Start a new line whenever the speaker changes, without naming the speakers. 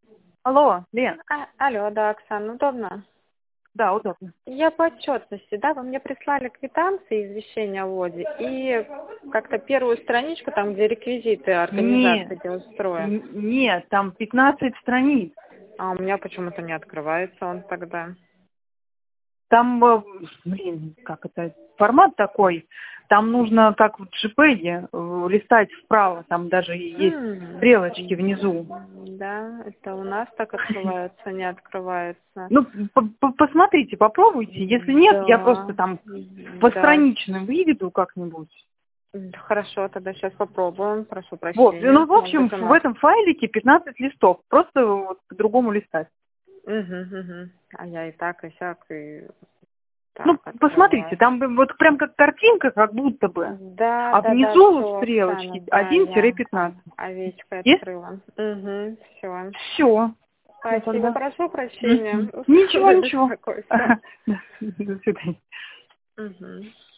Алло, Лен.
Алло, да, Оксана, удобно?
Да, удобно.
Я по отчетности, да, вы мне прислали квитанции извещения о вводе и как-то первую страничку, там, где реквизиты организации, где устроен.
Нет, там 15 страниц.
А у меня почему-то не открывается он тогда.
Там, как это, формат такой. Там нужно, как в JPEG, листать вправо. Там даже есть стрелочки внизу.
Да, это у нас так открывается, не открывается.
Ну, посмотрите, попробуйте. Если нет, я просто
Да,
там
да.
постранично выведу как-нибудь.
Хорошо, тогда сейчас попробуем, прошу
Вот,
прощения.
ну, в общем, в этом файлике 15 листов. Просто вот по-другому листать.
Угу. А я и так, и сяк, и
Ну,
так
посмотрите,
открываю.
там вот прям как картинка, как будто бы.
Да,
А
да, да,
внизу
все, Оксана,
стрелочки
да, я
1-15.
овечкой
Есть?
открыла. Угу, все.
Все. Все
Спасибо,
тогда.
прошу прощения.
Ничего, ничего.
Беспокойство.
До свидания.
Угу.